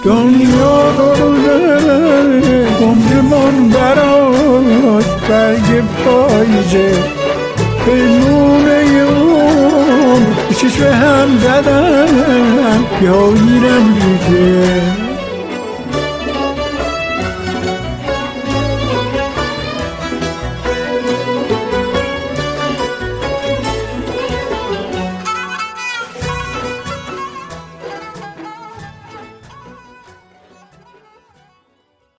دنیا روزه عمرمون براست برگ پاییزه پیمونه عمر چشم هم زدن یا میرم دیگه